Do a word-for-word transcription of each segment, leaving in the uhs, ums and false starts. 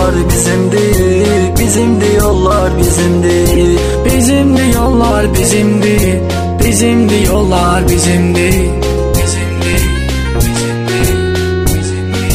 yollar bizimdi, bizimdi yollar bizimdi, bizimdi yollar bizimdi, bizimdi yollar bizimdi, bizimdi, bizimdi, bizimdi.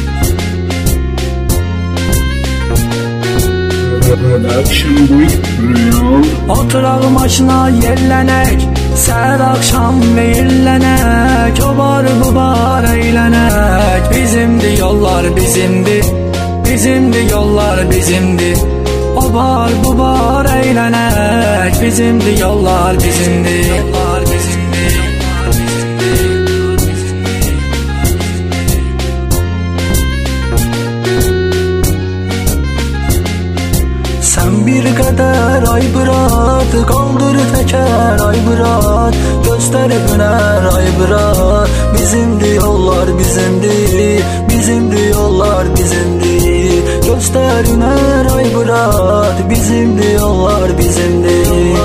Production with Real. Oturaq maşına yerlənek, səhər akşam meyillenek, o bar bu bar eğlenek. Bizimdi yollar bizimdi, bizimdi yollar bizimdi, o bar bu bar eğlenek. Bizimdi yollar bizimdi, yollar bizimdi, yollar bizimdi. Sen bir qədər ay bırat, qaldır təkər ay bırat, göstər günər ay bırat. Bizimdi yollar bizimdi, bizimdi yollar bizimdi, göstər günər ay bırat. Bizimdi yollar bizimdi.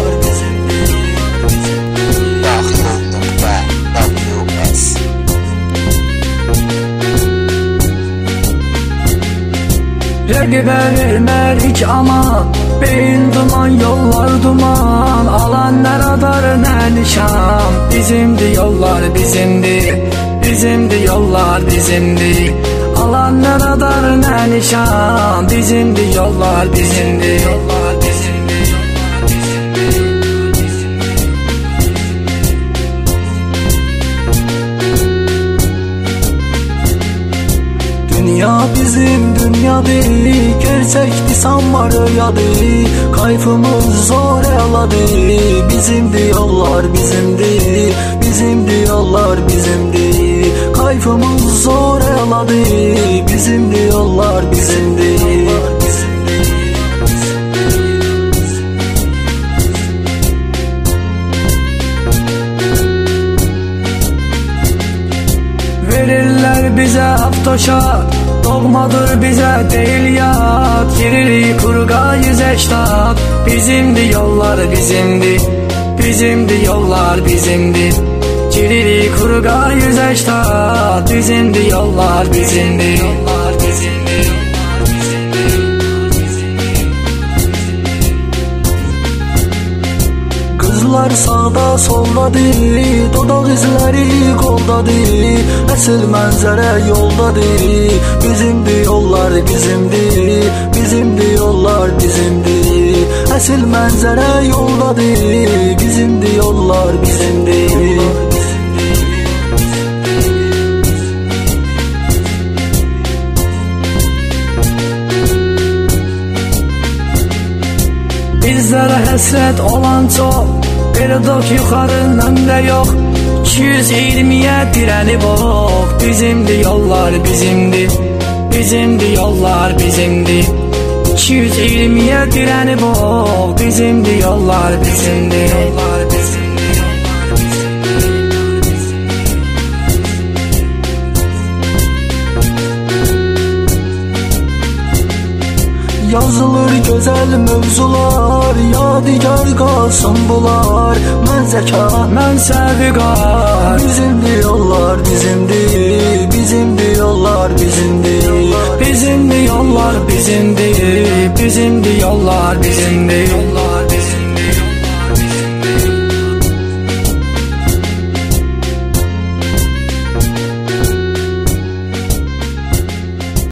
Rəqibə vermər hiç aman, beyin duman yollar duman, alan nə radar nə nişan. Bizimdi yollar bizimdi, bizimdi yollar bizimdi, alan nə radar nə nişan. Bizimdi yollar bizimdi, yollar bizimdi, yollar bizimdi. Dünya bizim dünyadır, gerçekti sanma rüyadır, kayfımız zor eladı. Bizimdi yollar bizimdi, bizimdi yollar bizimdi, kayfımız zor eladı. Bizimdi yollar bizimdi. Verirler bize aftoşat, doğmadır bize değil yat. Giririk kurga yüzeştat, bizimdi yollar bizimdi, bizimdi yollar bizimdi. Giririk kurga yüzeştat, bizimdi yollar bizimdi, yollar bizimdi, yollar bizimdi. Kızlar sağda soldadır, dodak izleri koldadır, əsl mənzərə yoldadır. Bizimdi yollar bizimdi, bizimdi yollar bizimdi, əsl mənzərə yoldadır. Bizimdi yollar bizimdi. Bizlere həsrət olan çox, bir dok yuxarı ömrə yox, iki yüz iyirmiyə dirənib ox. Bizimdi yollar bizimdi, bizimdi yollar bizimdi, iki yüz iyirmiyə dirənib ox. Bizimdi yollar bizimdi, yollar bizimdi, yollar bizimdi. Yazılır gözəl mövzular, yadigar qalsın bunlar. Mən zəka, mən səviqar, bizimdi yollar bizimdi,